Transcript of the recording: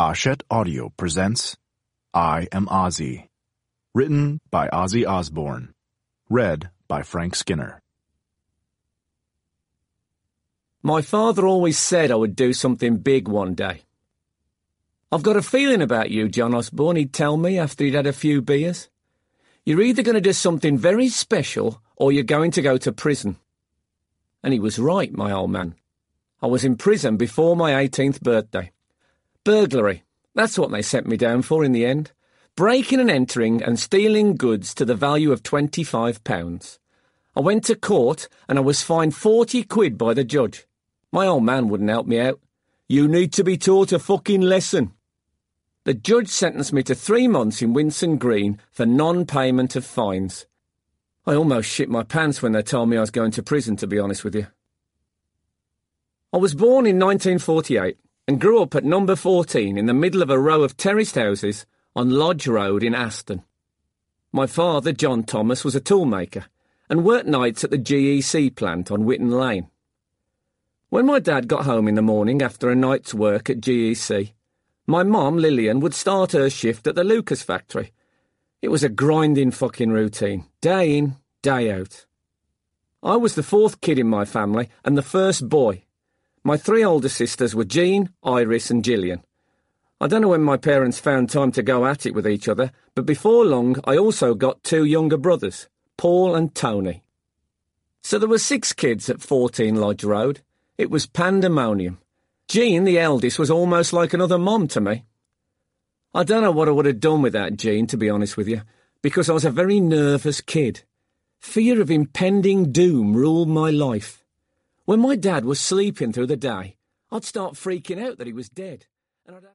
Ashet Audio presents I Am Ozzy. Written by Ozzy Osbourne. Read by Frank Skinner. My father always said I would do something big one day. I've got a feeling about you, John Osborne, he'd tell me after he'd had a few beers. You're either going to do something very special or you're going to go to prison. And he was right, my old man. I was in prison before my 18th birthday. Burglary, that's what they sent me down for in the end. Breaking and entering and stealing goods to the value of £25. I went to court and I was fined 40 quid by the judge. My old man wouldn't help me out. You need to be taught a fucking lesson. The judge sentenced me to 3 months in Winson Green for non-payment of fines. I almost shit my pants when they told me I was going to prison, to be honest with you. I was born in 1948 and grew up at number 14 in the middle of a row of terraced houses on Lodge Road in Aston. My father, John Thomas, was a toolmaker and worked nights at the GEC plant on Witton Lane. When my dad got home in the morning after a night's work at GEC, my mum, Lillian, would start her shift at the Lucas factory. It was a grinding fucking routine, day in, day out. I was the 4th kid in my family and the first boy. My 3 older sisters were Jean, Iris and Gillian. I don't know when my parents found time to go at it with each other, but before long I also got 2 younger brothers, Paul and Tony. So there were 6 kids at 14 Lodge Road. It was pandemonium. Jean, the eldest, was almost like another mom to me. I don't know what I would have done without Jean, to be honest with you, because I was a very nervous kid. Fear of impending doom ruled my life. When my dad was sleeping through the day, I'd start freaking out that he was dead, and I'd have